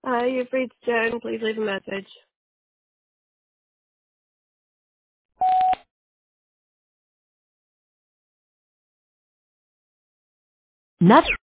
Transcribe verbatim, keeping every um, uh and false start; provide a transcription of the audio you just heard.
Hi, you've reached Joan. Please leave a message. Not